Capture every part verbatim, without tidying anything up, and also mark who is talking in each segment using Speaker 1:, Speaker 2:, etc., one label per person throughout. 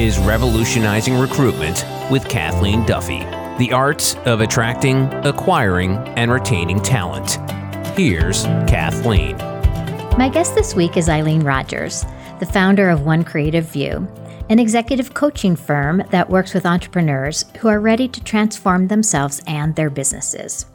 Speaker 1: is Revolutionizing Recruitment with Kathleen Duffy, the art of attracting, acquiring, and retaining talent. Here's Kathleen.
Speaker 2: My guest this week is Eileen Rogers, the founder of One Creative View, an executive coaching firm that works with entrepreneurs who are ready to transform themselves and their businesses.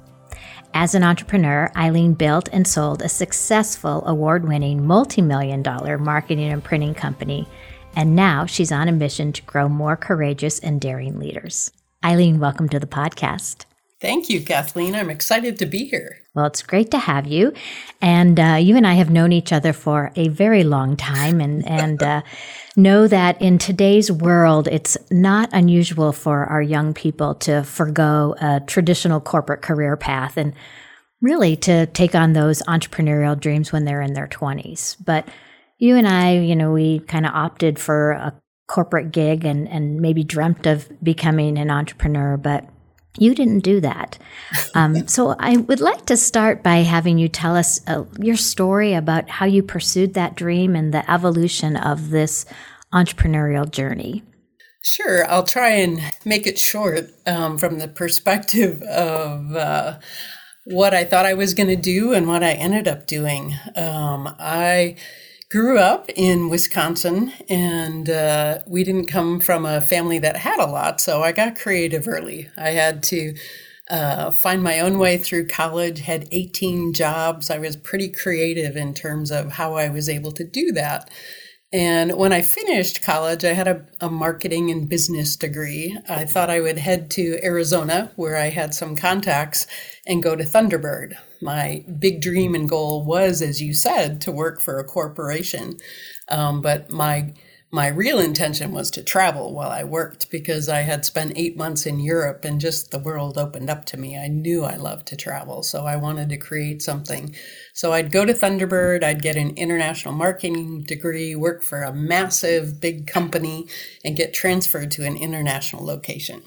Speaker 2: As an entrepreneur, Eileen built and sold a successful, award-winning, multi-million dollar marketing and printing company, and now she's on a mission to grow more courageous and daring leaders. Eileen, welcome to the podcast.
Speaker 3: Thank you, Kathleen. I'm excited to be here.
Speaker 2: Well, it's great to have you. And uh, you and I have known each other for a very long time and, and uh, know that in today's world, it's not unusual for our young people to forgo a traditional corporate career path and really to take on those entrepreneurial dreams when they're in their twenties. But you and I, you know, we kind of opted for a corporate gig and, and maybe dreamt of becoming an entrepreneur, but you didn't do that. Um, so I would like to start by having you tell us uh, your story about how you pursued that dream and the evolution of this entrepreneurial journey.
Speaker 3: Sure. I'll try and make it short um, from the perspective of uh, what I thought I was going to do and what I ended up doing. Um, I grew up in Wisconsin, and uh, we didn't come from a family that had a lot, so I got creative early. I had to uh, find my own way through college, had eighteen jobs. I was pretty creative in terms of how I was able to do that. And when I finished college, I had a, a marketing and business degree. I thought I would head to Arizona, where I had some contacts, and go to Thunderbird. My big dream and goal was, as you said, to work for a corporation. Um, but my my real intention was to travel while I worked, because I had spent eight months in Europe and just the world opened up to me. I knew I loved to travel, so I wanted to create something. So I'd go to Thunderbird, I'd get an international marketing degree, work for a massive big company, and get transferred to an international location,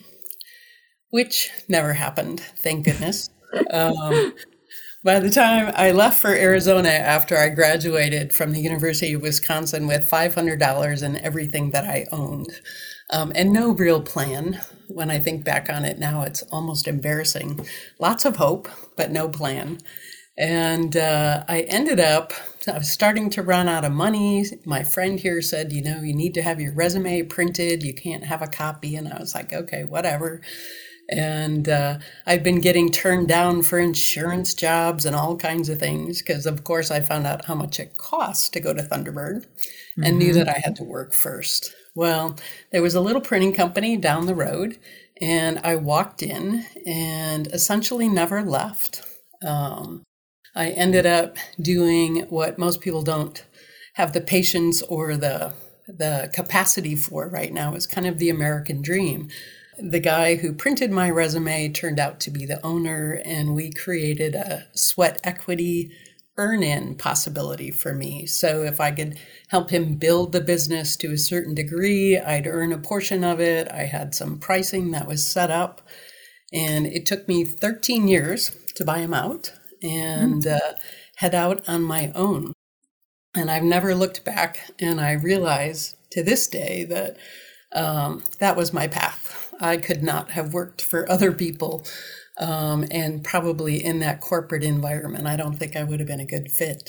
Speaker 3: which never happened, thank goodness. um, By the time I left for Arizona after I graduated from the University of Wisconsin with five hundred dollars and everything that I owned, um, and no real plan. When I think back on it now, it's almost embarrassing. Lots of hope, but no plan. And uh, I ended up, I was starting to run out of money. My friend here said, you know, you need to have your resume printed. You can't have a copy. And I was like, okay, whatever. And uh, I've been getting turned down for insurance jobs and all kinds of things because, of course, I found out how much it costs to go to Thunderbird and mm-hmm. knew that I had to work first. Well, there was a little printing company down the road, and I walked in and essentially never left. Um, I ended up doing what most people don't have the patience or the the capacity for right now. Is kind of the American dream. The guy who printed my resume turned out to be the owner, and we created a sweat equity earn-in possibility for me. So if I could help him build the business to a certain degree, I'd earn a portion of it. I had some pricing that was set up, and it took me thirteen years to buy him out and mm. uh, head out on my own. And I've never looked back, and I realize to this day that um, that was my path. I could not have worked for other people, um, and probably in that corporate environment, I don't think I would have been a good fit.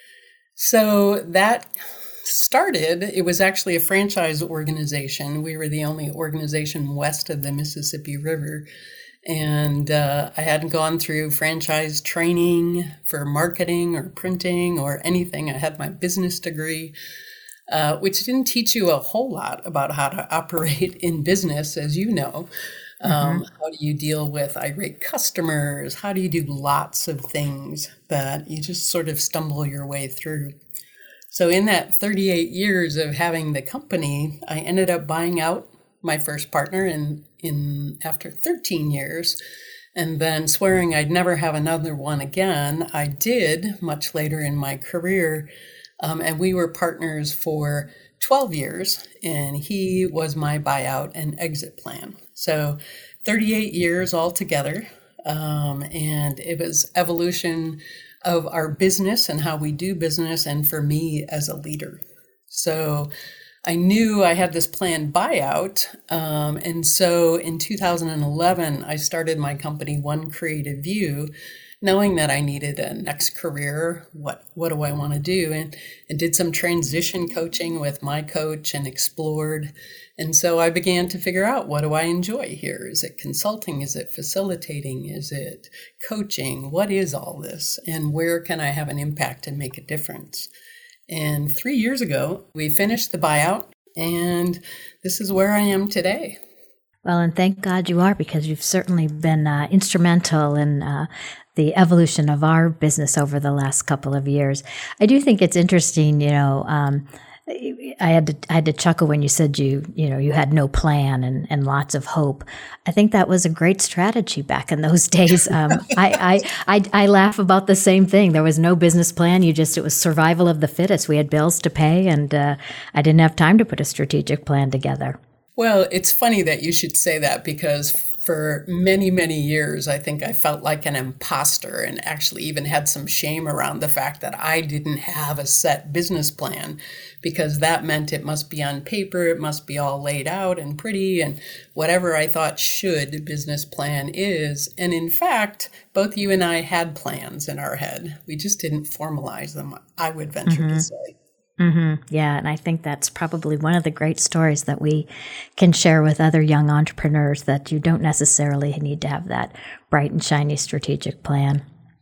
Speaker 3: So that started, it was actually a franchise organization. We were the only organization west of the Mississippi River. And uh, I hadn't gone through franchise training for marketing or printing or anything. I had my business degree. Uh, which didn't teach you a whole lot about how to operate in business, as you know. Um, mm-hmm. How do you deal with irate customers? How do you do lots of things that you just sort of stumble your way through? So in that thirty-eight years of having the company, I ended up buying out my first partner in, in after thirteen years, and then swearing I'd never have another one again. I did much later in my career. Um, and we were partners for twelve years, and he was my buyout and exit plan. So thirty-eight years altogether, um, and it was evolution of our business and how we do business, and for me as a leader. So I knew I had this planned buyout. Um, and so in two thousand eleven, I started my company, One Creative View, knowing that I needed a next career. What, what do I want to do? And, and did some transition coaching with my coach and explored. And so I began to figure out, what do I enjoy here? Is it consulting? Is it facilitating? Is it coaching? What is all this? And where can I have an impact and make a difference? And three years ago, we finished the buyout, and this is where I am today.
Speaker 2: Well, and thank God you are, because you've certainly been uh, instrumental in uh, the evolution of our business over the last couple of years. I do think it's interesting, you know, um, I had to I had to chuckle when you said you you know you had no plan and, and lots of hope. I think that was a great strategy back in those days. Um, I, I I I laugh about the same thing. There was no business plan. You just it was survival of the fittest. We had bills to pay, and uh, I didn't have time to put a strategic plan together.
Speaker 3: Well, it's funny that you should say that, because for many, many years, I think I felt like an imposter, and actually even had some shame around the fact that I didn't have a set business plan, because that meant it must be on paper, it must be all laid out and pretty, and whatever I thought should business plan is. And in fact, both you and I had plans in our head. We just didn't formalize them, I would venture mm-hmm. to say.
Speaker 2: Mm-hmm. Yeah, and I think that's probably one of the great stories that we can share with other young entrepreneurs, that you don't necessarily need to have that bright and shiny strategic plan.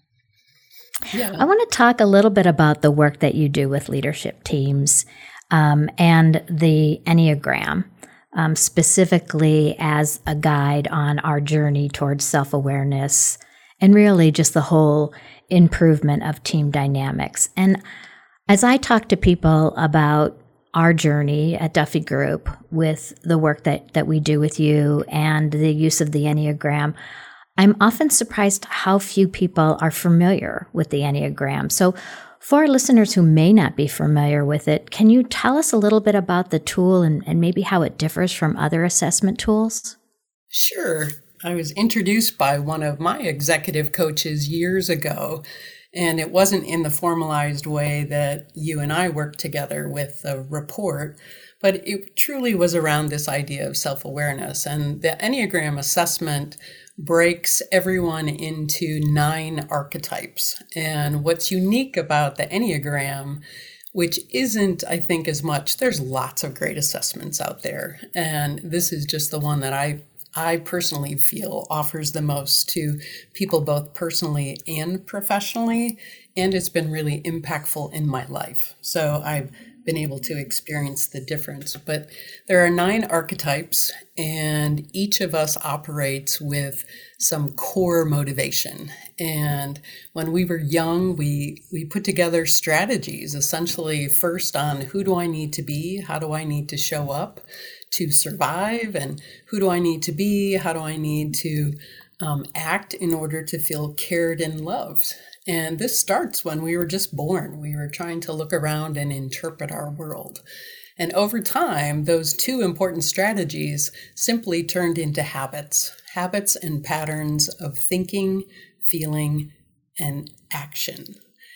Speaker 2: Yeah. I want to talk a little bit about the work that you do with leadership teams um, and the Enneagram, um, specifically as a guide on our journey towards self-awareness and really just the whole improvement of team dynamics. And as I talk to people about our journey at Duffy Group with the work that, that we do with you and the use of the Enneagram, I'm often surprised how few people are familiar with the Enneagram. So for our listeners who may not be familiar with it, can you tell us a little bit about the tool and, and maybe how it differs from other assessment tools?
Speaker 3: Sure. I was introduced by one of my executive coaches years ago. And it wasn't in the formalized way that you and I worked together with a report, but it truly was around this idea of self-awareness. And the Enneagram assessment breaks everyone into nine archetypes. And what's unique about the Enneagram, which isn't, I think, as much, there's lots of great assessments out there. And this is just the one that I I personally feel offers the most to people, both personally and professionally, and it's been really impactful in my life. So I've been able to experience the difference. But there are nine archetypes, and each of us operates with some core motivation. And when we were young, we, we put together strategies, essentially first on who do I need to be, how do I need to show up to survive, and who do I need to be, how do I need to um, act in order to feel cared and loved. And this starts when we were just born. We were trying to look around and interpret our world. And over time, those two important strategies simply turned into habits, habits and patterns of thinking, feeling, and action.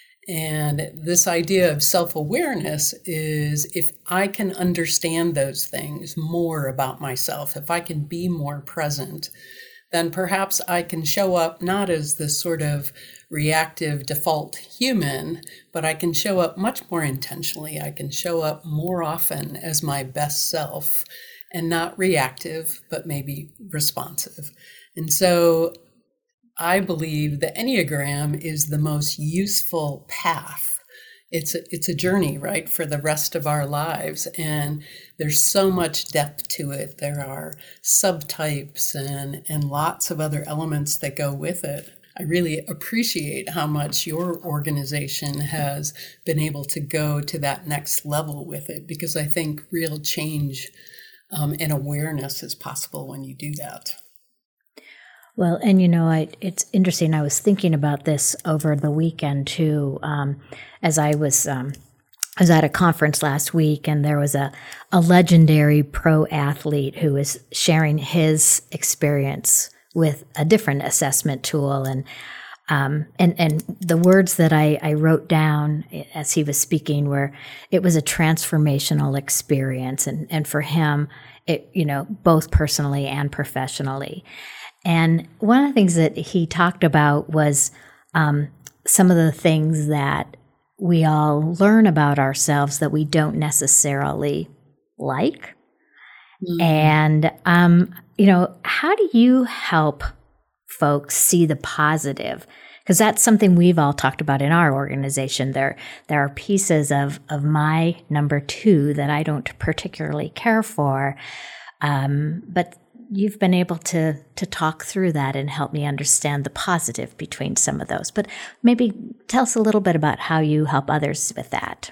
Speaker 3: And this idea of self-awareness is, if I can understand those things more about myself, if I can be more present, then perhaps I can show up not as this sort of reactive default human, but I can show up much more intentionally. I can show up more often as my best self, and not reactive, but maybe responsive. And so I believe the Enneagram is the most useful path. It's a, it's a journey, right, for the rest of our lives. And there's so much depth to it. There are subtypes and, and lots of other elements that go with it. I really appreciate how much your organization has been able to go to that next level with it, because I think real change um, and awareness is possible when you do that.
Speaker 2: Well, and you know, I, it's interesting. I was thinking about this over the weekend too, um, as I was um, I was at a conference last week, and there was a, a legendary pro athlete who was sharing his experience with a different assessment tool. And Um, and, and the words that I, I wrote down as he was speaking were, it was a transformational experience. And, and for him, it, you know, both personally and professionally. And one of the things that he talked about was um, some of the things that we all learn about ourselves that we don't necessarily like. Mm-hmm. And, um, you know, how do you help folks see the positive? Because that's something we've all talked about in our organization. There, there are pieces of, of my number two that I don't particularly care for. Um, but you've been able to, to talk through that and help me understand the positive between some of those. But maybe tell us a little bit about how you help others with that.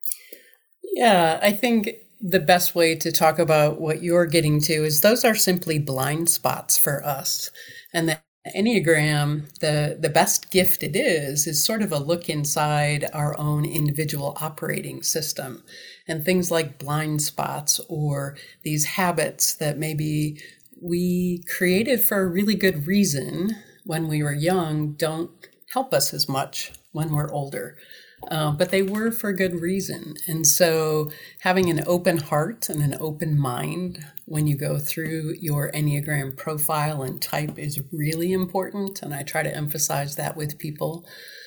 Speaker 3: Yeah, I think the best way to talk about what you're getting to is those are simply blind spots for us. And the Enneagram, the, the best gift it is, is sort of a look inside our own individual operating system. And things like blind spots or these habits that maybe we created for a really good reason when we were young don't help us as much when we're older. Uh, but they were for good reason. And so having an open heart and an open mind when you go through your Enneagram profile and type is really important. And I try to emphasize that with people.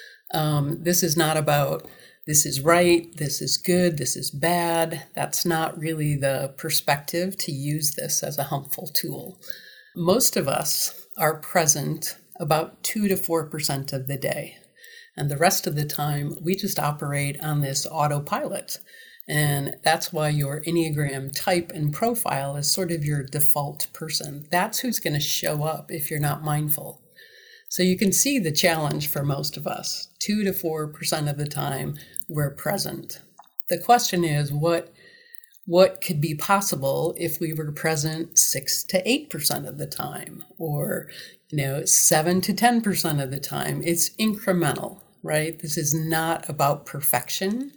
Speaker 3: Um, this is not about this is right, this is good, this is bad. That's not really the perspective to use this as a helpful tool. Most of us are present about two to four percent of the day. And the rest of the time, we just operate on this autopilot. And that's why your Enneagram type and profile is sort of your default person. That's who's going to show up if you're not mindful. So you can see the challenge for most of us. Two to four percent of the time, we're present. The question is, what, what could be possible if we were present six to eight percent of the time? Or, you know, seven to ten percent of the time? It's incremental. Right? This is not about perfection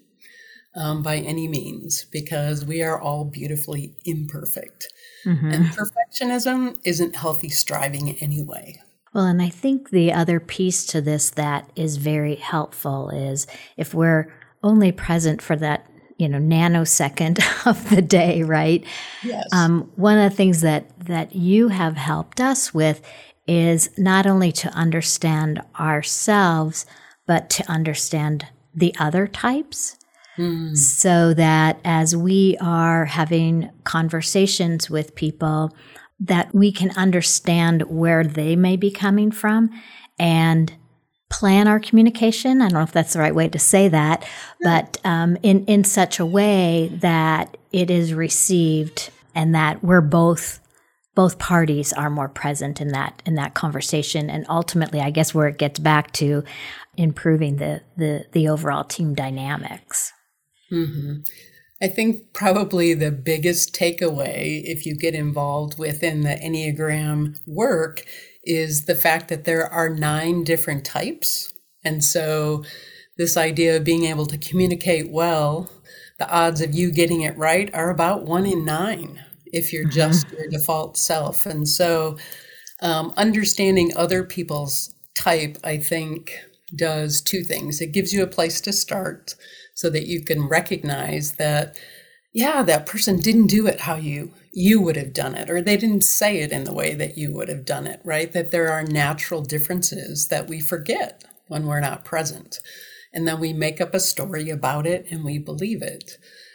Speaker 3: um, by any means, because we are all beautifully imperfect. Mm-hmm. And perfectionism isn't healthy striving anyway.
Speaker 2: Well, and I think the other piece to this that is very helpful is if we're only present for that, you know, nanosecond of the day, right?
Speaker 3: Yes.
Speaker 2: Um, one of the things that, that you have helped us with is not only to understand ourselves, but to understand the other types, mm. so that as we are having conversations with people, that we can understand where they may be coming from and plan our communication. I don't know if that's the right way to say that, yeah. but um, in, in such a way that it is received and that we're both both parties are more present in that in that conversation. And ultimately, I guess where it gets back to improving the the, the overall team dynamics.
Speaker 3: Mm-hmm. I think probably the biggest takeaway, if you get involved within the Enneagram work, is the fact that there are nine different types. And so this idea of being able to communicate well, the odds of you getting it right are about one in nine if you're mm-hmm. just your default self. And so um, understanding other people's type, I think, does two things. It gives you a place to start so that you can recognize that, yeah, that person didn't do it how you you would have done it, or they didn't say it in the way that you would have done it, right? That there are natural differences that we forget when we're not present. And then we make up a story about it and we believe it.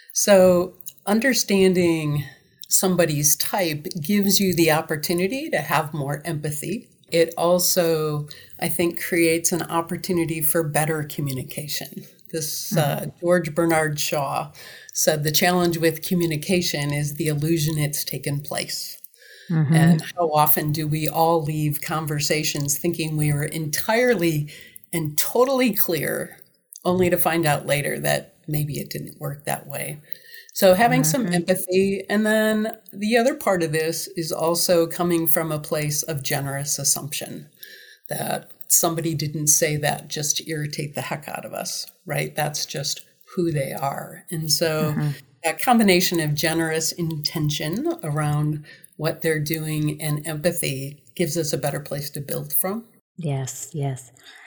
Speaker 3: So understanding somebody's type gives you the opportunity to have more empathy. It also, I think, creates an opportunity for better communication. This uh, George Bernard Shaw said the challenge with communication is the illusion it's taken place. Mm-hmm. And how often do we all leave conversations thinking we were entirely and totally clear, only to find out later that maybe it didn't work that way. So having mm-hmm. some empathy. And then the other part of this is also coming from a place of generous assumption that somebody didn't say that just to irritate the heck out of us, right? That's just who they are. And so mm-hmm. that combination of generous intention around what they're doing and empathy gives us a better place to build from.
Speaker 2: Yes, yes.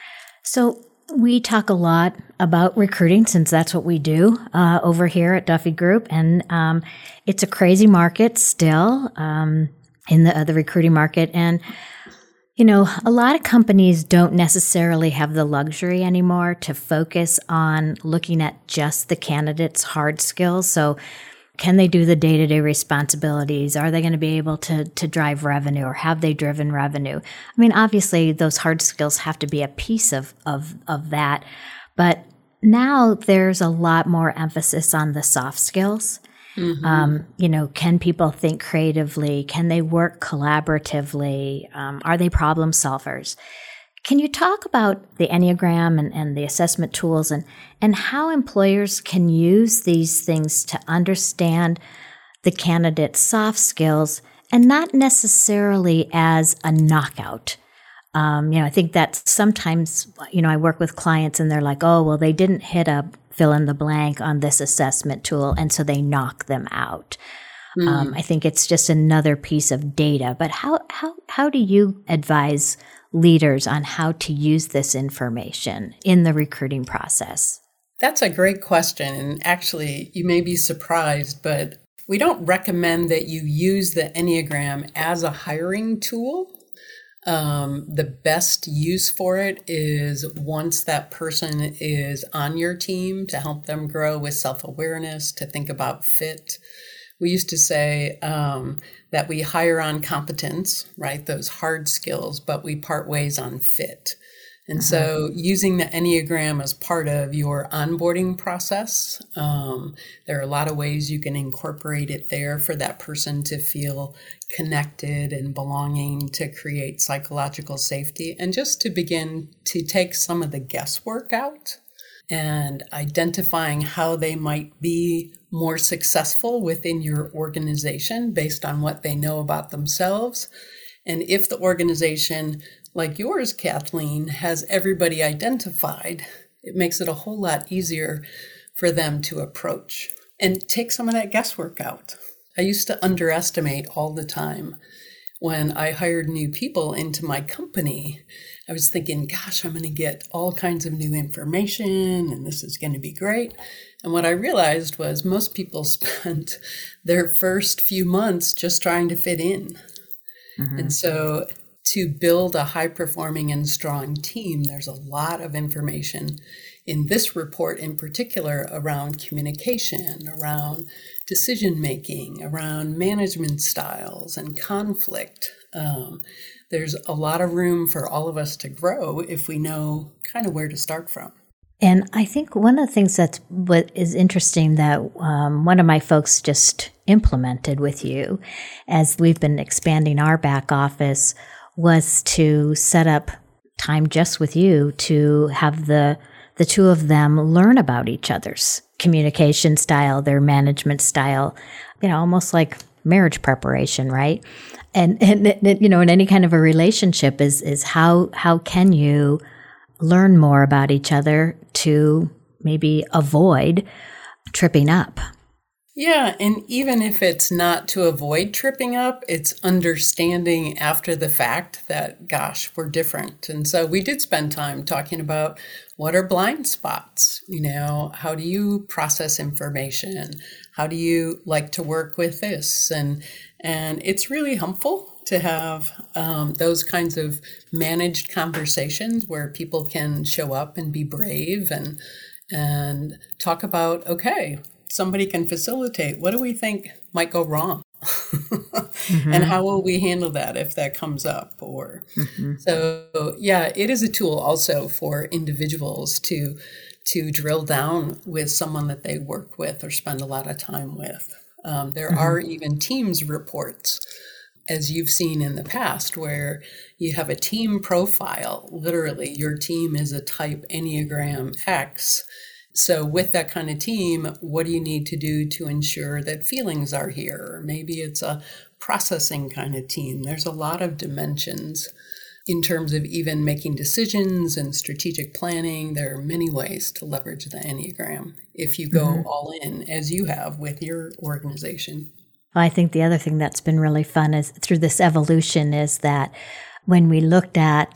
Speaker 2: So we talk a lot about recruiting since that's what we do uh, over here at Duffy Group. And um, it's a crazy market still um, in the, uh, the recruiting market. And, you know, a lot of companies don't necessarily have the luxury anymore to focus on looking at just the candidate's hard skills. So can they do the day-to-day responsibilities? Are they going to be able to to drive revenue, or have they driven revenue? I mean, obviously, those hard skills have to be a piece of of of that. But now there's a lot more emphasis on the soft skills. Mm-hmm. Um, you know, can people think creatively? Can they work collaboratively? Um, are they problem solvers? Can you talk about the Enneagram and, and the assessment tools and, and how employers can use these things to understand the candidate's soft skills and not necessarily as a knockout? Um, you know, I think that sometimes, you know, I work with clients and they're like, oh, well, they didn't hit a fill in the blank on this assessment tool, and so they knock them out. Mm. Um, I think it's just another piece of data. But how how how do you advise leaders on how to use this information in the recruiting process?
Speaker 3: That's a great question. And actually, you may be surprised, but we don't recommend that you use the Enneagram as a hiring tool. Um, the best use for it is once that person is on your team, to help them grow with self-awareness, to think about fit. We used to say um, that we hire on competence, right? Those hard skills, but we part ways on fit. And uh-huh. so using the Enneagram as part of your onboarding process, um, there are a lot of ways you can incorporate it there for that person to feel connected and belonging, to create psychological safety, and just to begin to take some of the guesswork out and identifying how they might be more successful within your organization based on what they know about themselves. And if the organization, like yours, Kathleen, has everybody identified, it makes it a whole lot easier for them to approach and take some of that guesswork out. I used to underestimate all the time. When I hired new people into my company, I was thinking, gosh, I'm going to get all kinds of new information and this is going to be great. And what I realized was most people spent their first few months just trying to fit in. Mm-hmm. And so to build a high-performing and strong team, there's a lot of information in this report in particular around communication, around decision-making, around management styles and conflict. Um, there's a lot of room for all of us to grow if we know kind of where to start from.
Speaker 2: And I think one of the things that's what is interesting that um, one of my folks just implemented with you as we've been expanding our back office was to set up time just with you to have the the two of them learn about each other's communication style, their management style, you know, almost like marriage preparation, right? And, and you know, in any kind of a relationship is is how how can you learn more about each other to maybe avoid tripping up?
Speaker 3: Yeah, and even if it's not to avoid tripping up, it's understanding after the fact that, gosh, we're different. And so we did spend time talking about what are blind spots? You know, how do you process information? How do you like to work with this? And and it's really helpful to have um, those kinds of managed conversations where people can show up and be brave and and talk about, okay, somebody can facilitate. What do we think might go wrong? mm-hmm. And how will we handle that if that comes up? Or mm-hmm. so, yeah, it is a tool also for individuals to to drill down with someone that they work with or spend a lot of time with. Um, there mm-hmm. are even Teams reports, as you've seen in the past, where you have a team profile. Literally, your team is a type Enneagram X. So with that kind of team, what do you need to do to ensure that feelings are here? Or maybe it's a processing kind of team. There's a lot of dimensions in terms of even making decisions and strategic planning. There are many ways to leverage the Enneagram if you go mm-hmm. all in, as you have with your organization.
Speaker 2: Well, I think the other thing that's been really fun is through this evolution is that when we looked at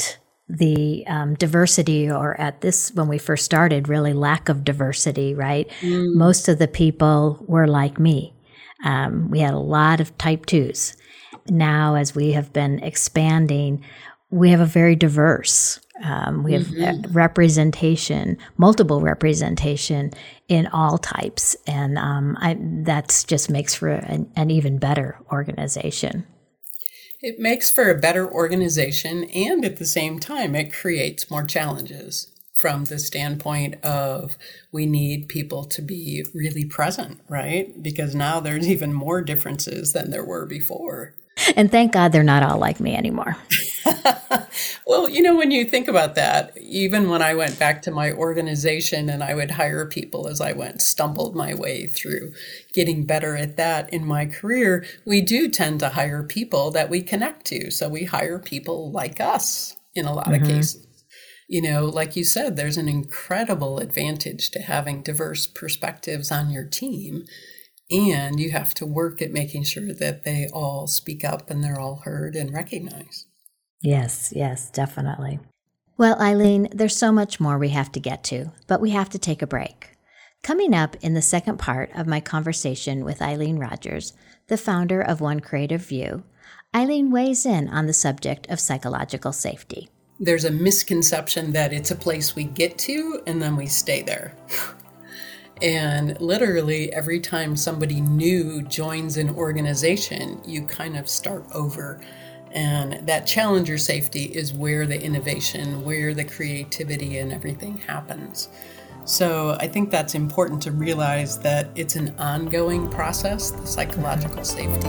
Speaker 2: the um, diversity, or at this, when we first started, really lack of diversity, right? Mm. Most of the people were like me. Um, we had a lot of type twos. Now, as we have been expanding, we have a very diverse, um, we have mm-hmm. representation, multiple representation in all types. And um, I, that just makes for an, an even better organization.
Speaker 3: It makes for a better organization, and at the same time, it creates more challenges from the standpoint of we need people to be really present, right? Because now there's even more differences than there were before.
Speaker 2: And thank God they're not all like me anymore.
Speaker 3: Well, you know, when you think about that, even when I went back to my organization and I would hire people as I went, stumbled my way through getting better at that in my career, we do tend to hire people that we connect to. So we hire people like us in a lot mm-hmm. of cases. You know, like you said, there's an incredible advantage to having diverse perspectives on your team. And you have to work at making sure that they all speak up and they're all heard and recognized.
Speaker 2: Yes, yes, definitely. Well, Eileen, there's so much more we have to get to, but we have to take a break. Coming up in the second part of my conversation with Eileen Rogers, the founder of One Creative View, Eileen weighs in on the subject of psychological safety.
Speaker 3: There's a misconception that it's a place we get to and then we stay there. And literally every time somebody new joins an organization, you kind of start over. And that challenger safety is where the innovation, where the creativity and everything happens. So I think that's important to realize that it's an ongoing process, the psychological safety.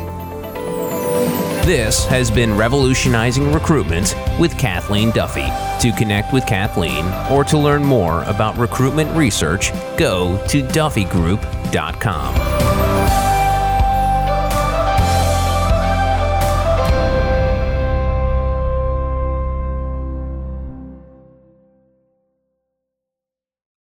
Speaker 1: This has been Revolutionizing Recruitment with Kathleen Duffy. To connect with Kathleen or to learn more about recruitment research, go to duffy group dot com.